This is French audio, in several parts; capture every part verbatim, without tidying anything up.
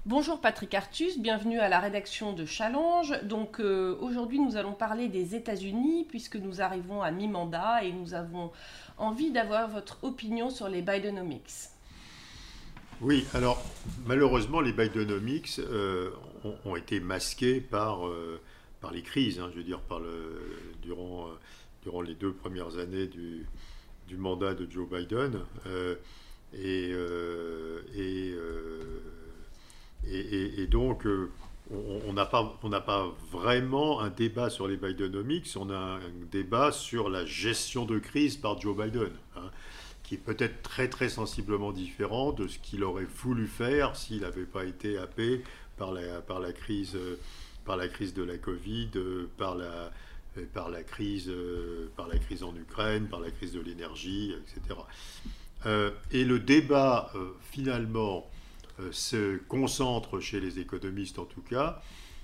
Bonjour Patrick Artus, bienvenue à la rédaction de Challenge. Donc euh, aujourd'hui nous allons parler des États-Unis puisque nous arrivons à mi-mandat et nous avons envie d'avoir votre opinion sur les Bidenomics. Oui, alors malheureusement, les Bidenomics euh, ont, ont été masqués par, euh, par les crises, hein, je veux dire, par le, durant, euh, durant les deux premières années du, du mandat de Joe Biden. Euh, et, euh, et, euh, et, et- et donc, euh, on on n'a pas, on n'a pas vraiment un débat sur les Bidenomics, on a un débat sur la gestion de crise par Joe Biden, hein, qui est peut-être très très sensiblement différent de ce qu'il aurait voulu faire s'il n'avait pas été happé par la, par la crise, euh, par la crise de la Covid, euh, par la, euh, par la crise, euh, par la crise en Ukraine, par la crise de l'énergie, et cetera. Euh, et le débat, euh, finalement, euh, se concentre chez les économistes en tout cas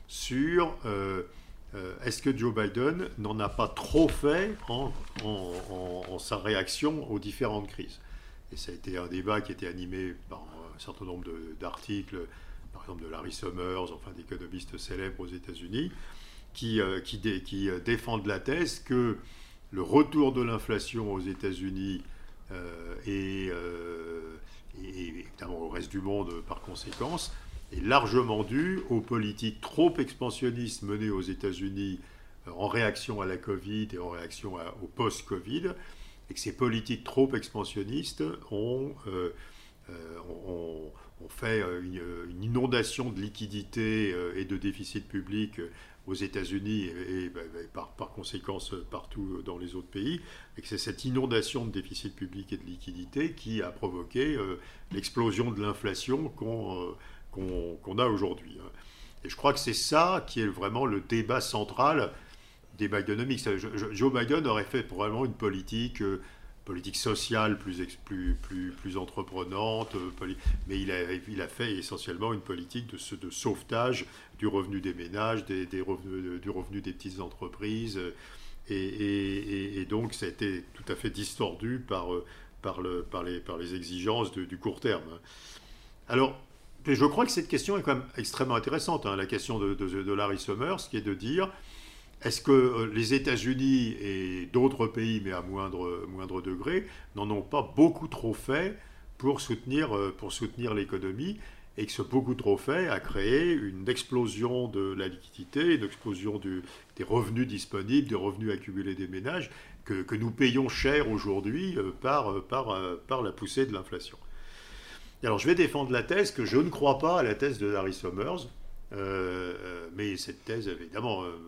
sur euh, euh, est-ce que Joe Biden n'en a pas trop fait en, en- en- en sa réaction aux différentes crises. Et ça a été un débat qui a été animé par un certain nombre de- d'articles, par exemple de Larry Summers, enfin d'économistes célèbres aux États-Unis, qui, euh, qui dé- qui, euh, défendent la thèse que le retour de l'inflation aux États-Unis euh, et, euh, et évidemment au reste du monde par conséquence, est largement dû aux politiques trop expansionnistes menées aux États-Unis euh, en réaction à la Covid et en réaction à- au post-Covid, et que ces politiques trop expansionnistes ont, euh, euh, ont, ont fait euh, une, une inondation de liquidités euh, et de déficit public euh, aux États-Unis et, et, bah, bah, par, par conséquence euh, partout dans les autres pays, et que c'est cette inondation de déficit public et de liquidités qui a provoqué euh, l'explosion de l'inflation qu'on euh, qu'on qu'on a aujourd'hui, hein. Et je crois que c'est ça qui est vraiment le débat central des Bidenomics. Joe Biden aurait fait probablement une politique, euh, politique sociale plus, plus, plus, plus entreprenante, euh, mais il a, il a fait essentiellement une politique de, de sauvetage du revenu des ménages, des, des revenus, du revenu des petites entreprises. Et, et, et donc ça a été tout à fait distordu par, euh, par, le, par, les, par les exigences de, du court terme. Alors, je crois que cette question est quand même extrêmement intéressante, hein, la question de, de, de Larry Summers, qui est de dire est-ce que euh, les États-Unis et d'autres pays, mais à moindre, moindre degré, n'en ont pas beaucoup trop fait pour soutenir, euh, pour soutenir l'économie, et que ce beaucoup trop fait a créé une explosion de la liquidité, une explosion du, des revenus disponibles, des revenus accumulés des ménages, que, que nous payons cher aujourd'hui euh, par, euh, par, euh, par la poussée de l'inflation. Alors je vais défendre la thèse que je ne crois pas à la thèse de Larry Summers, euh, mais cette thèse, évidemment, euh,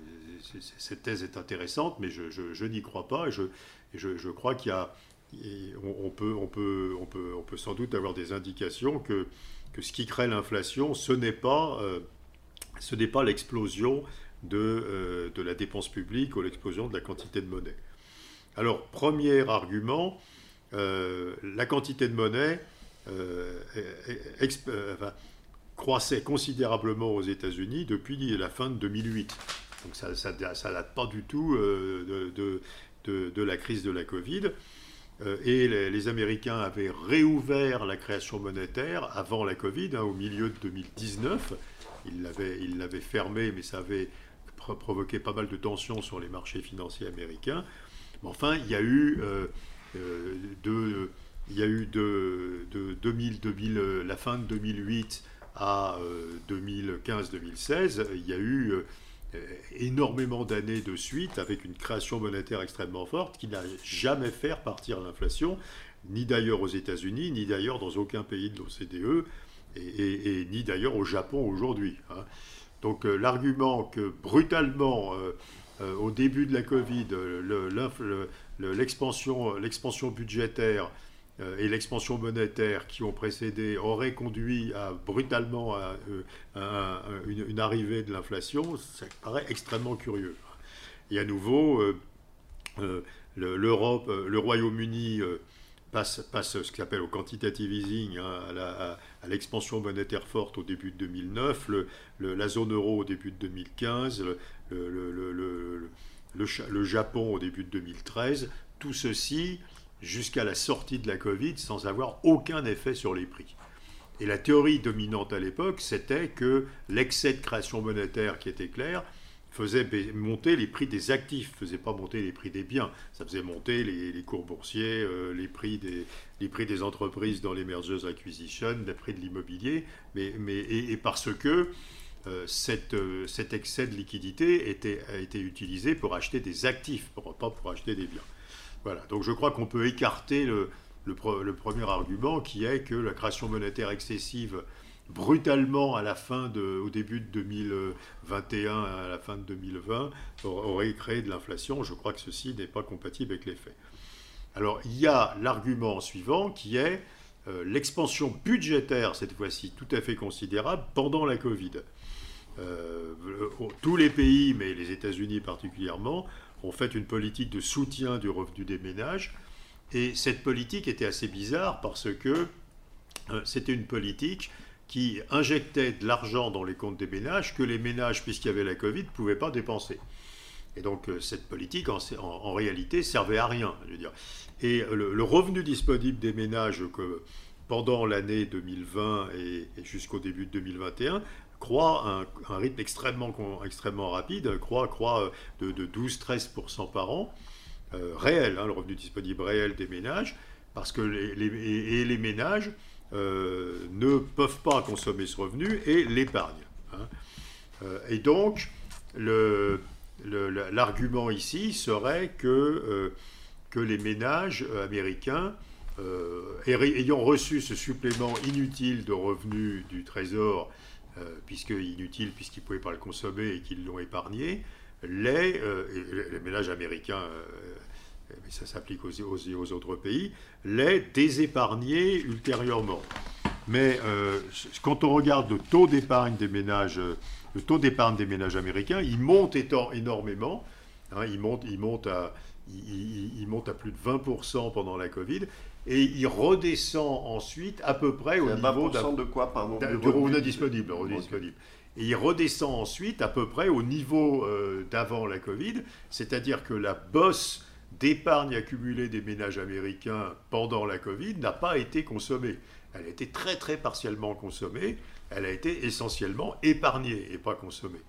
cette thèse est intéressante, mais je, je, je n'y crois pas, et je, et je, je crois qu'il y a, on, on, peut, on, peut, on, peut, on peut sans doute avoir des indications que, que ce qui crée l'inflation, ce n'est pas, euh, ce n'est pas l'explosion de, euh, de la dépense publique ou l'explosion de la quantité de monnaie. Alors, premier argument, euh, la quantité de monnaie euh, exp, euh, enfin, croissait considérablement aux États-Unis depuis la fin de deux mille huit. Donc ça ne date pas du tout euh, de, de, de, la crise de la Covid. Euh, et les, les Américains avaient réouvert la création monétaire avant la Covid, hein, au milieu de deux mille dix-neuf. Ils l'avaient, ils l'avaient fermé, mais ça avait provoqué pas mal de tensions sur les marchés financiers américains. Mais enfin, il y a eu euh, euh, de, il y a eu de, de deux mille, deux mille, la fin de deux mille huit à euh, deux mille quinze deux mille seize, il y a eu euh, énormément d'années de suite avec une création monétaire extrêmement forte qui n'a jamais fait repartir l'inflation, ni d'ailleurs aux États-Unis, ni d'ailleurs dans aucun pays de l'O C D E, et, et, et ni d'ailleurs au Japon aujourd'hui, hein. Donc euh, l'argument que brutalement, euh, euh, au début de la Covid, le, le, le, l'expansion, l'expansion budgétaire euh, et l'expansion monétaire qui ont précédé auraient conduit à, brutalement à, euh, à, à une, une arrivée de l'inflation, ça paraît extrêmement curieux. Et à nouveau, euh, euh, le, l'Europe, euh, le Royaume-Uni euh, passe, passe ce qu'on appelle au quantitative easing, hein, à, la, à, à l'expansion monétaire forte au début de deux mille neuf, le, le, la zone euro au début de deux mille quinze, le, le, le, le, le, le Japon au début de deux mille treize, tout ceci jusqu'à la sortie de la Covid sans avoir aucun effet sur les prix. Et la théorie dominante à l'époque, c'était que l'excès de création monétaire qui était clair faisait monter les prix des actifs, ne faisait pas monter les prix des biens. Ça faisait monter les, les cours boursiers, euh, les, prix des, les prix des entreprises dans les mergers acquisition, les prix de l'immobilier, mais, mais, et, et parce que euh, cette, euh, cet excès de liquidité était, a été utilisé pour acheter des actifs, pour, pas pour acheter des biens. Voilà, donc je crois qu'on peut écarter le, le, le premier argument qui est que la création monétaire excessive brutalement à la fin de, au début de deux mille vingt et un, à la fin de deux mille vingt, aurait créé de l'inflation. Je crois que ceci n'est pas compatible avec les faits. Alors, il y a l'argument suivant qui est euh, l'expansion budgétaire, cette fois-ci tout à fait considérable, pendant la Covid. Euh, tous les pays, mais les États-Unis particulièrement, ont fait une politique de soutien du revenu des ménages. Et cette politique était assez bizarre parce que euh, c'était une politique qui injectait de l'argent dans les comptes des ménages que les ménages, puisqu'il y avait la Covid, ne pouvaient pas dépenser. Et donc cette politique, en, en, en réalité, servait à rien. Je veux dire. Et le, le revenu disponible des ménages que, pendant l'année deux mille vingt et, et jusqu'au début de deux mille vingt et un croît à un, un rythme extrêmement, extrêmement rapide, croît, croît de, de douze à treize pour cent par an, euh, réel, hein, le revenu disponible réel des ménages, parce que les, les, et, et les ménages Euh, ne peuvent pas consommer ce revenu et l'épargnent. Hein. Euh, et donc, le, le, l'argument ici serait que, euh, que les ménages américains, euh, ayant reçu ce supplément inutile de revenus du Trésor, euh, puisque inutile puisqu'ils ne pouvaient pas le consommer et qu'ils l'ont épargné, les, euh, les ménages américains, euh, mais ça s'applique aux, aux, aux autres pays, les désépargner ultérieurement. Mais euh, quand on regarde le taux d'épargne des ménages, le taux d'épargne des ménages américains, il monte énormément. Hein, il, monte, il, monte à, il, il monte à plus de vingt pour cent pendant la Covid, et il redescend ensuite à peu près au niveau vingt pour cent de quoi, pardon, du revenu disponible. Revenu disponible. Et il redescend ensuite à peu près au niveau euh, d'avant la Covid, c'est-à-dire que la bosse d'épargne accumulée des ménages américains pendant la Covid n'a pas été consommée. Elle a été très très partiellement consommée, elle a été essentiellement épargnée et pas consommée.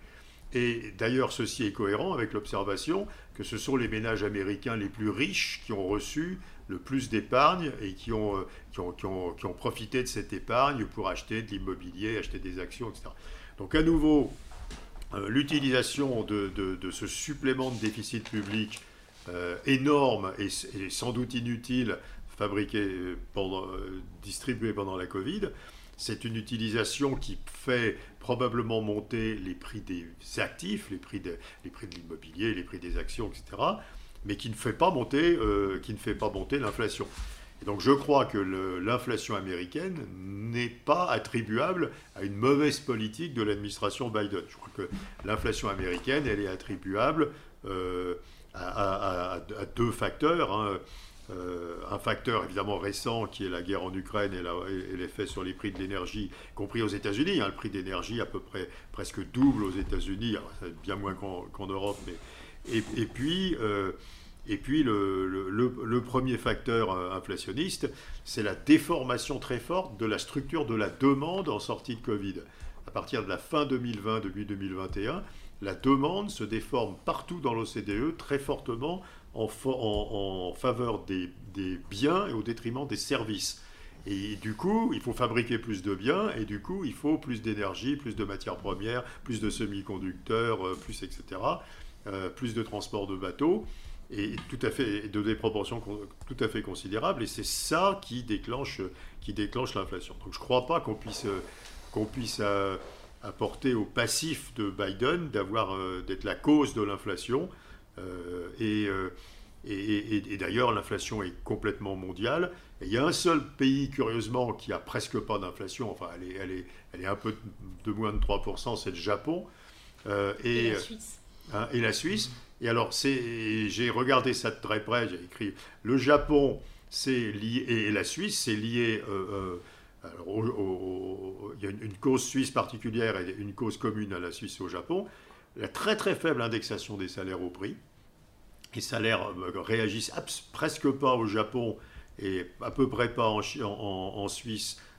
Et d'ailleurs, ceci est cohérent avec l'observation que ce sont les ménages américains les plus riches qui ont reçu le plus d'épargne et qui ont, qui ont, qui ont, qui ont profité de cette épargne pour acheter de l'immobilier, acheter des actions, et cetera. Donc à nouveau, euh, l'utilisation de, de, de ce supplément de déficit public Euh, énorme et, et sans doute inutile, fabriqué pendant, euh, distribué pendant la Covid, c'est une utilisation qui fait probablement monter les prix des actifs, les prix de, les prix de l'immobilier, les prix des actions, et cetera, mais qui ne fait pas monter, euh, qui ne fait pas monter l'inflation. Et donc je crois que le, l'inflation américaine n'est pas attribuable à une mauvaise politique de l'administration Biden. Je crois que l'inflation américaine, elle est attribuable euh, À, à, à deux facteurs. Hein. Euh, un facteur évidemment récent qui est la guerre en Ukraine et, la, et l'effet sur les prix de l'énergie, y compris aux États-Unis. Hein. Le prix d'énergie à peu près presque double aux États-Unis, alors, c'est bien moins qu'en, qu'en Europe. Mais... Et, et puis, euh, et puis le, le, le, le premier facteur inflationniste, c'est la déformation très forte de la structure de la demande en sortie de Covid. À partir de la fin deux mille vingt, début deux mille vingt et un, la demande se déforme partout dans l'O C D E très fortement en, fa- en, en faveur des, des biens et au détriment des services. Et du coup, il faut fabriquer plus de biens et du coup, il faut plus d'énergie, plus de matières premières, plus de semi-conducteurs, plus et cetera, euh, plus de transport de bateaux, et tout à fait de des proportions tout à fait considérables. Et c'est ça qui déclenche, qui déclenche l'inflation. Donc je ne crois pas qu'on puisse, qu'on puisse euh, apporter au passif de Biden d'avoir, euh, d'être la cause de l'inflation. Euh, et, euh, et, et, et d'ailleurs, l'inflation est complètement mondiale. Et il y a un seul pays, curieusement, qui a presque pas d'inflation. Enfin, elle est, elle est, elle est un peu de moins de trois pour cent, c'est le Japon. Euh, et, et la Suisse. Hein, et la Suisse. Et alors, c'est, j'ai regardé ça de très près. J'ai écrit le Japon, c'est lié, et la Suisse, c'est lié. Euh, euh, Alors, au, au, il y a une, une cause suisse particulière et une cause commune à la Suisse et au Japon. La très très faible indexation des salaires au prix. Les salaires réagissent presque pas au Japon et à peu près pas en, en, en Suisse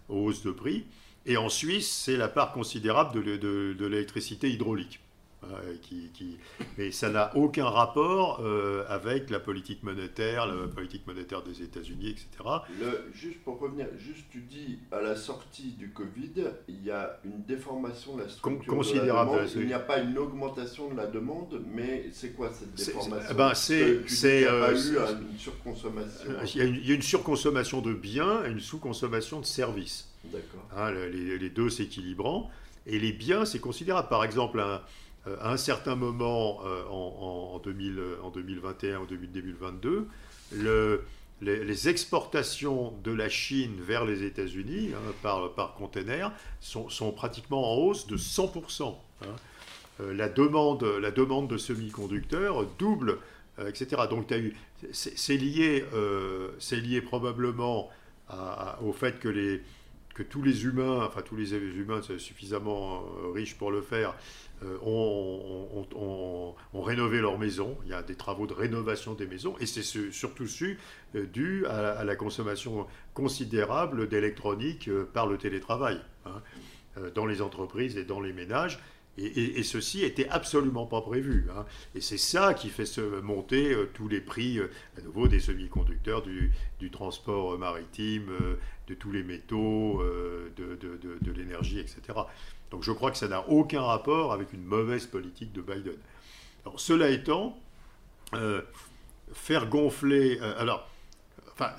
aux hausses de prix. Et en Suisse, c'est la part considérable de, de, de l'électricité hydraulique. Euh, qui, qui... Mais ça n'a aucun rapport euh, avec la politique monétaire, la politique monétaire des États-Unis, et cetera. Le, juste pour revenir, juste tu dis, à la sortie du Covid, il y a une déformation de la structure considérable. De la demande. Il n'y a pas une augmentation de la demande, mais c'est quoi cette déformation? Ben c'est, c'est, il n'y a pas euh, eu une surconsommation. Il y, a une, il y a une surconsommation de biens et une sous-consommation de services. D'accord. Hein, les, les deux s'équilibrant. Et les biens, c'est considérable. Par exemple, un... à un certain moment, euh, en, en, deux mille, en deux mille vingt et un ou deux mille vingt-deux, le, les, les exportations de la Chine vers les États-Unis hein, par, par container sont, sont pratiquement en hausse de cent pour cent. Hein. Euh, la, demande, la demande de semi-conducteurs double, euh, et cetera. Donc t'as eu, c'est, c'est, lié, euh, c'est lié probablement à, à, au fait que, les, que tous les humains, enfin tous les humains suffisamment euh, riches pour le faire, Euh, ont, ont, ont, ont rénové leurs maisons. Il y a des travaux de rénovation des maisons et c'est ce, surtout su, euh, dû à, à la consommation considérable d'électronique euh, par le télétravail hein, euh, dans les entreprises et dans les ménages. Et, et, et ceci n'était absolument pas prévu. Hein. Et c'est ça qui fait se monter euh, tous les prix, euh, à nouveau, des semi-conducteurs, du, du transport maritime, euh, de tous les métaux, euh, de, de, de, de l'énergie, et cetera. Donc je crois que ça n'a aucun rapport avec une mauvaise politique de Biden. Alors, cela étant, euh, faire gonfler... Euh, alors, enfin,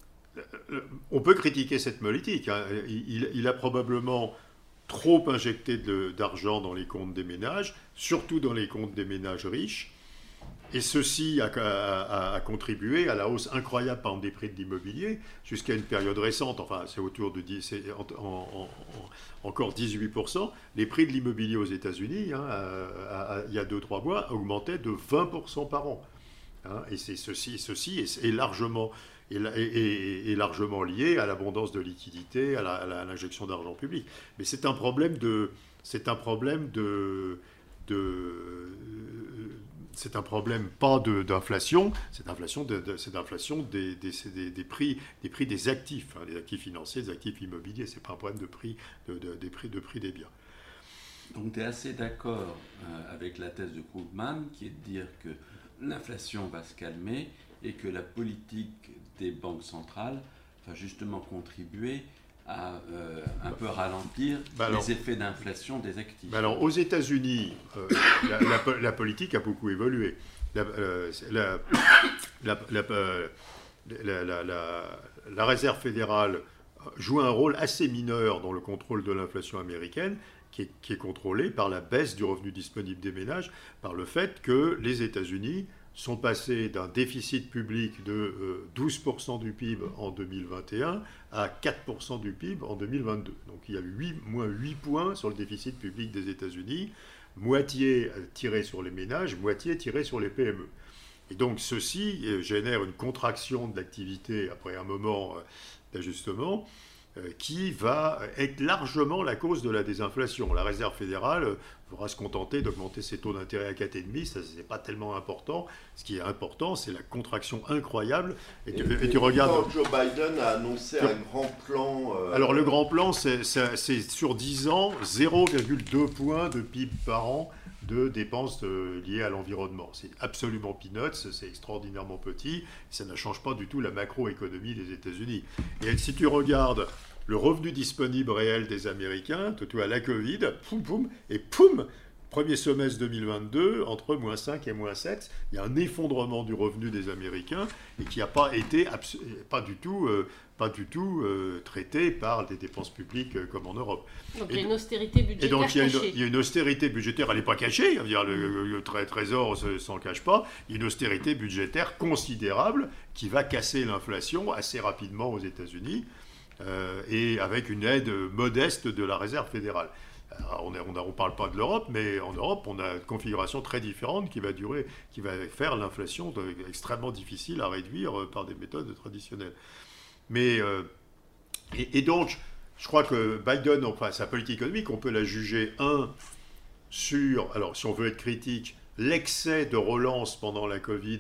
euh, on peut critiquer cette politique. Hein. Il, il a probablement trop injecté de, d'argent dans les comptes des ménages, surtout dans les comptes des ménages riches. Et ceci a, a, a contribué à la hausse incroyable, par exemple, des prix de l'immobilier, jusqu'à une période récente, enfin c'est autour de dix, c'est en, en, en, encore dix-huit pour cent, les prix de l'immobilier aux États-Unis, hein, à, à, il y a deux trois mois, augmentaient de vingt pour cent par an. Hein, et c'est ceci, ceci est, est, largement, est, est, est largement lié à l'abondance de liquidités, à, la, à l'injection d'argent public. Mais c'est un problème de... C'est un problème de, de c'est un problème pas de, d'inflation, c'est d'inflation, de, de, c'est d'inflation des, des, des, des, prix, des prix des actifs, hein, des actifs financiers, des actifs immobiliers. C'est pas un problème de prix, de, de, des, prix, de prix des biens. Donc tu es assez d'accord euh, avec la thèse de Krugman, qui est de dire que l'inflation va se calmer et que la politique des banques centrales va justement contribuer à euh, un peu ralentir bah alors, les effets d'inflation des actifs. Bah alors, aux États-Unis, euh, la, la, la politique a beaucoup évolué. La, euh, la, la, la, la, la, la Réserve fédérale joue un rôle assez mineur dans le contrôle de l'inflation américaine, qui est, qui est contrôlée par la baisse du revenu disponible des ménages, par le fait que les États-Unis sont passés d'un déficit public de euh, douze pour cent du P I B en deux mille vingt et un à quatre pour cent du P I B en deux mille vingt-deux. Donc il y a eu huit, moins huit points sur le déficit public des États-Unis, moitié tiré sur les ménages, moitié tiré sur les P M E. Et donc ceci euh, génère une contraction de l'activité après un moment euh, d'ajustement, qui va être largement la cause de la désinflation. La Réserve fédérale pourra se contenter d'augmenter ses taux d'intérêt à quatre virgule cinq, ça c'est pas tellement important. Ce qui est important, c'est la contraction incroyable. Et, et, tu, et tu regardes... Joe Biden a annoncé un grand plan... Euh... Alors le grand plan, c'est, c'est, c'est sur dix ans, zéro virgule deux points de P I B par an de dépenses de, liées à l'environnement. C'est absolument peanuts, c'est extraordinairement petit, ça ne change pas du tout la macroéconomie des États-Unis. Et si tu regardes le revenu disponible réel des Américains, tout à la Covid, poum, poum, et poum, premier semestre deux mille vingt-deux, entre moins cinq et moins sept, il y a un effondrement du revenu des Américains et qui n'a pas été pas du tout, euh, pas du tout euh, traité par des dépenses publiques euh, comme en Europe. Donc et, il y a une austérité budgétaire. Et donc il y a une, cachée. il y a une austérité budgétaire, elle n'est pas cachée, dire, le, le, le trésor ne s'en cache pas, il y a une austérité budgétaire considérable qui va casser l'inflation assez rapidement aux États-Unis. Euh, et avec une aide modeste de la Réserve fédérale. Alors, on ne parle pas de l'Europe, mais en Europe, on a une configuration très différente qui va durer, qui va faire l'inflation extrêmement difficile à réduire par des méthodes traditionnelles. Mais, euh, et, et donc, je crois que Biden, enfin, sa politique économique, on peut la juger, un, sur, alors si on veut être critique, l'excès de relance pendant la Covid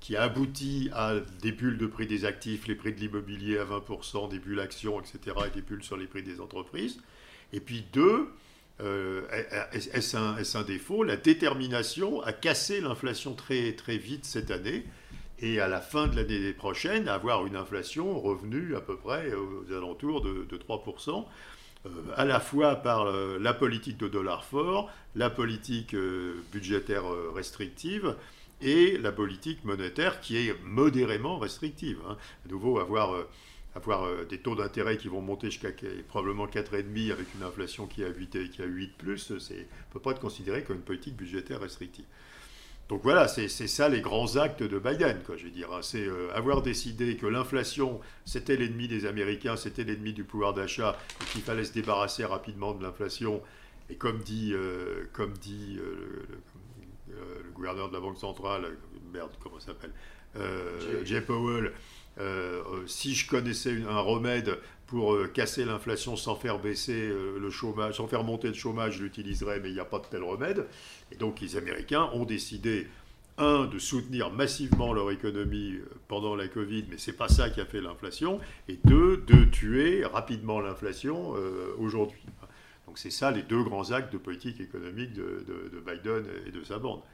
qui a abouti à des bulles de prix des actifs, les prix de l'immobilier à vingt pour cent, des bulles actions, et cetera, et des bulles sur les prix des entreprises. Et puis deux, euh, est-ce un, est-ce un défaut? La détermination à casser l'inflation très, très vite cette année, et à la fin de l'année prochaine, avoir une inflation revenue à peu près aux alentours de, de trois pour cent, euh, à la fois par euh, la politique de dollar fort, la politique euh, budgétaire euh, restrictive, et la politique monétaire qui est modérément restrictive. Hein. À nouveau, avoir, euh, avoir euh, des taux d'intérêt qui vont monter jusqu'à probablement quatre virgule cinq avec une inflation qui est à huit, qui est à huit plus, ça ne peut pas être considéré comme une politique budgétaire restrictive. Donc voilà, c'est ça les grands actes de Biden, quoi, je veux dire. Hein. C'est euh, avoir décidé que l'inflation, c'était l'ennemi des Américains, c'était l'ennemi du pouvoir d'achat, et qu'il fallait se débarrasser rapidement de l'inflation. Et comme dit, euh, comme dit euh, le, euh, le gouverneur de la Banque centrale, merde, comment ça s'appelle, euh, Jay Powell, euh, euh, si je connaissais une, un remède pour euh, casser l'inflation sans faire baisser euh, le chômage, sans faire monter le chômage, je l'utiliserais, mais il n'y a pas de tel remède. Et donc les Américains ont décidé, un, de soutenir massivement leur économie pendant la Covid, mais ce n'est pas ça qui a fait l'inflation, et deux, de tuer rapidement l'inflation euh, aujourd'hui. Donc c'est ça les deux grands actes de politique économique de, de, de Biden et de sa bande.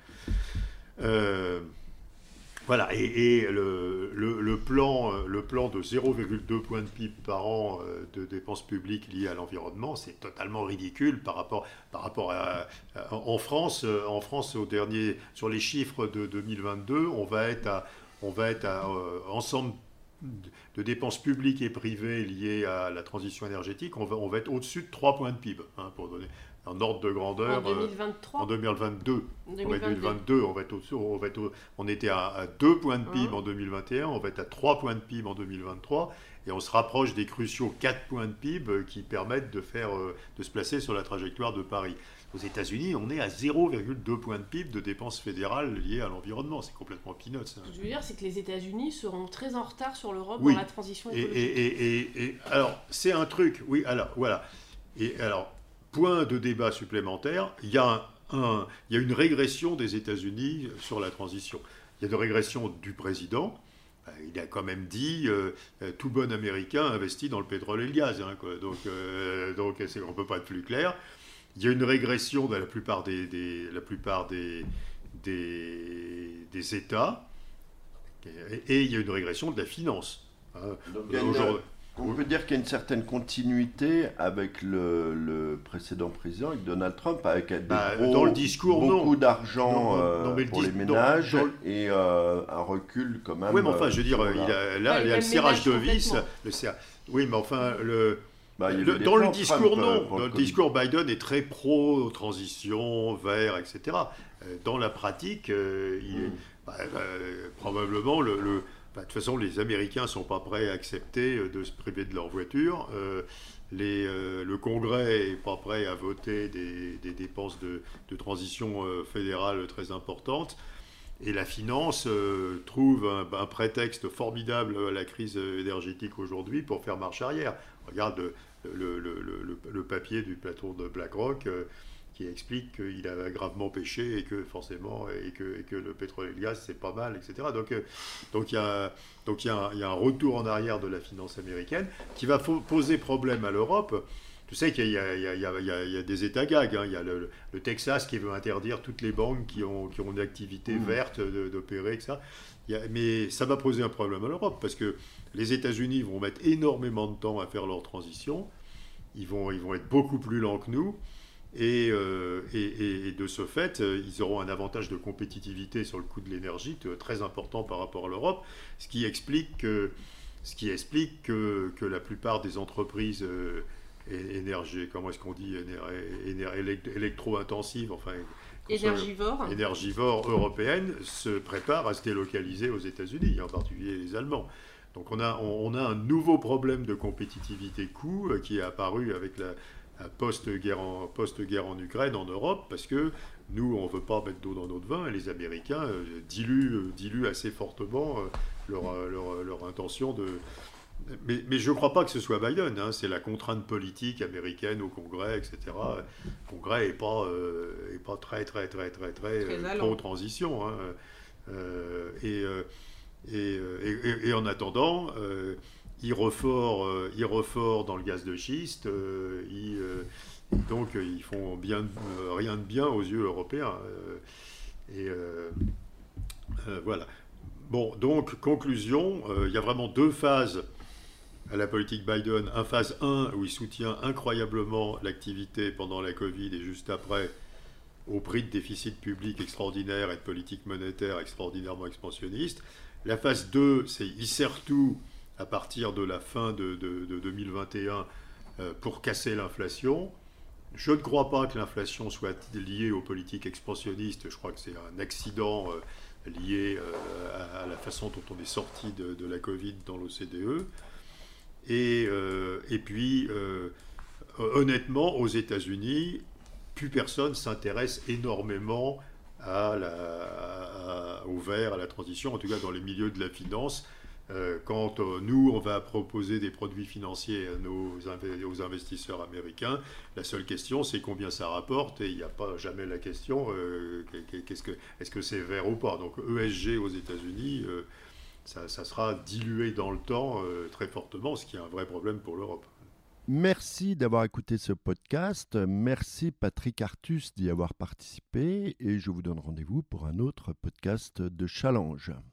Euh, Voilà, et, et le, le, le, plan, le plan de zéro virgule deux points de P I B par an de dépenses publiques liées à l'environnement, c'est totalement ridicule par rapport, par rapport à, à... En France, en France au dernier, sur les chiffres de deux mille vingt-deux, on va être à, on va être à euh, ensemble de dépenses publiques et privées liées à la transition énergétique, on va, on va être au-dessus de trois points de P I B, hein, pour donner... En ordre de grandeur. En deux mille vingt-trois. Euh, en deux mille vingt-deux. deux mille vingt-deux, on va être au, on va être au, on était à, à deux points de P I B mmh. en deux mille vingt et un, on va être à trois points de P I B en deux mille vingt-trois, et on se rapproche des cruciaux quatre points de P I B qui permettent de, faire, de se placer sur la trajectoire de Paris. Aux États-Unis, on est à zéro virgule deux points de P I B de dépenses fédérales liées à l'environnement. C'est complètement peanuts. Hein. Ce que je veux dire, c'est que les États-Unis seront très en retard sur l'Europe oui. dans la transition écologique. Et, et, et, et alors, c'est un truc, oui, alors, voilà. Et alors, point de débat supplémentaire, il y a, un, un, il y a une régression des États-Unis sur la transition. Il y a une régression du président. Il a quand même dit euh, tout bon Américain investit dans le pétrole et le gaz. Hein, quoi. Donc, euh, donc on ne peut pas être plus clair. Il y a une régression de la plupart des, des, la plupart des, des, des États. Et, et il y a une régression de la finance. Hein. Donc, euh, on peut dire qu'il y a une certaine continuité avec le, le précédent président, avec Donald Trump, avec des bah, gros, dans le discours, beaucoup d'argent euh, pour le les ménages dans, dans... et euh, un recul quand même. Oui, mais enfin, je veux dire, il a, là, ouais, il y a le serrage de vis. Le ser... Oui, mais enfin, le... Bah, le, dans le discours, Trump, non. Dans le, le discours, Biden est très pro-transition, vert, et cetera. Dans la pratique, euh, il est, mm. bah, euh, probablement le... le Bah, de toute façon, les Américains ne sont pas prêts à accepter de se priver de leur voiture. Euh, les, euh, le Congrès n'est pas prêt à voter des, des dépenses de, de transition euh, fédérale très importantes. Et la finance euh, trouve un, un prétexte formidable à la crise énergétique aujourd'hui pour faire marche arrière. Regarde le, le, le, le, le papier du patron de BlackRock euh, qui explique qu'il a gravement péché et que forcément et que, et que le pétrole et le gaz c'est pas mal, et cetera. Donc euh, donc il y a donc il y a un, il y a un retour en arrière de la finance américaine qui va poser problème à l'Europe. Tu sais qu'il y a, il y a, il y a, il y a, il y a des États gags. Hein. Il y a le, le Texas qui veut interdire toutes les banques qui ont qui ont une activité mmh. verte d'opérer, et cetera. Il y a, mais ça va poser un problème à l'Europe parce que les États-Unis vont mettre énormément de temps à faire leur transition. Ils vont ils vont être beaucoup plus lents que nous. Et, euh, et, et de ce fait, ils auront un avantage de compétitivité sur le coût de l'énergie très important par rapport à l'Europe, ce qui explique que, ce qui explique que, que la plupart des entreprises euh, énergie, comment est-ce qu'on dit, électro-intensives, enfin énergivores, énergivores européennes se préparent à se délocaliser aux États-Unis, en particulier les Allemands. Donc on a, on, on a un nouveau problème de compétitivité coût euh, qui est apparu avec la post-guerre en, post-guerre en Ukraine, en Europe, parce que nous, on ne veut pas mettre d'eau dans notre vin, et les Américains euh, diluent, euh, diluent assez fortement euh, leur, leur, leur intention de... Mais, mais je ne crois pas que ce soit Biden, hein, c'est la contrainte politique américaine au Congrès, et cetera. Le Congrès n'est pas, euh, est pas très, très, très, très, très, très pro-transition. Hein. Euh, et, euh, et, et, et en attendant, euh, Irefort, euh, Irefort dans le gaz de schiste, euh, ils, euh, donc ils font bien, euh, rien de bien aux yeux européens. Euh, et euh, euh, voilà. Bon, donc, conclusion, euh, il y a vraiment deux phases à la politique Biden. Un phase un où il soutient incroyablement l'activité pendant la Covid et juste après, au prix de déficit public extraordinaire et de politique monétaire extraordinairement expansionniste. La phase deux, c'est il sert tout à partir de la fin de, de, de deux mille vingt et un euh, pour casser l'inflation. Je ne crois pas que l'inflation soit liée aux politiques expansionnistes. Je crois que c'est un accident euh, lié euh, à, à la façon dont on est sorti de, de la Covid dans l'O C D E. Et, euh, et puis, euh, honnêtement, aux États-Unis, plus personne s'intéresse énormément à la, à, au vert, à la transition, en tout cas dans les milieux de la finance. Euh, quand euh, nous, on va proposer des produits financiers à nos, aux investisseurs américains, la seule question, c'est combien ça rapporte, et il n'y a pas jamais la question, euh, qu'est-ce que, est-ce que c'est vert ou pas. Donc E S G aux États-Unis, euh, ça, ça sera dilué dans le temps euh, très fortement, ce qui est un vrai problème pour l'Europe. Merci d'avoir écouté ce podcast. Merci Patrick Artus d'y avoir participé et je vous donne rendez-vous pour un autre podcast de Challenge.